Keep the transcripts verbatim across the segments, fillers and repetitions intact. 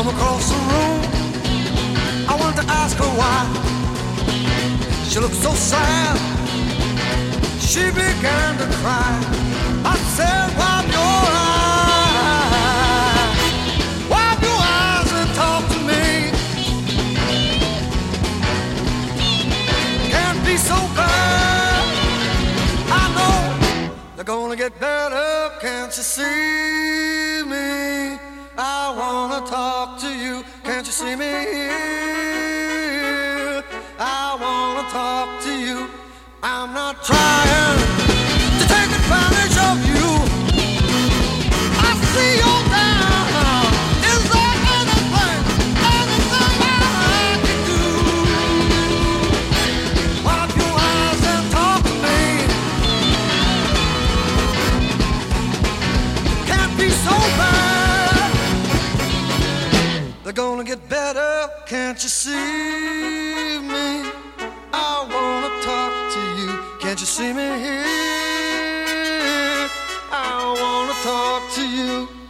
from across the room. I wanted to ask her why. She looked so sad. She began to cry. I said, wipe your eyes, wipe your eyes and talk to me. Can't be so bad. I know they're gonna get better. Can't you see me? I wanna talk to you. Can't you see me here? I wanna talk to you. I'm not trying to take advantage of you. I see you're down. Is there anything, anything I can do? Wipe your eyes and talk to me. Can't be so bad. They're gonna get better. Can't you see me? I wanna talk to you. Can't you see me here? I wanna talk to you.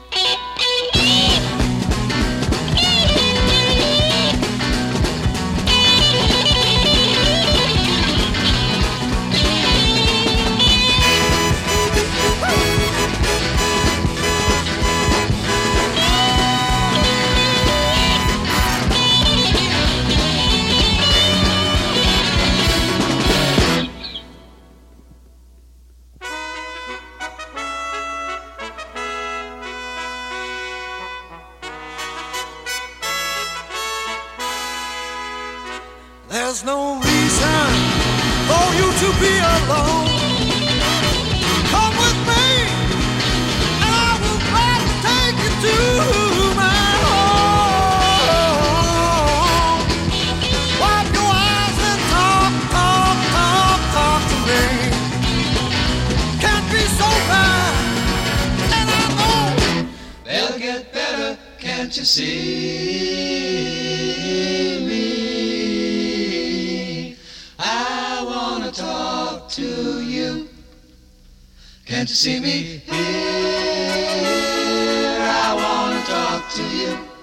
There's no reason for you to be alone. Come with me, and I will gladly take you to my home. Wipe your eyes and talk, talk, talk, talk to me. Can't be so bad, and I know they'll get better. Can't you see me? Talk to you. Can't you see me here? I wanna talk to you.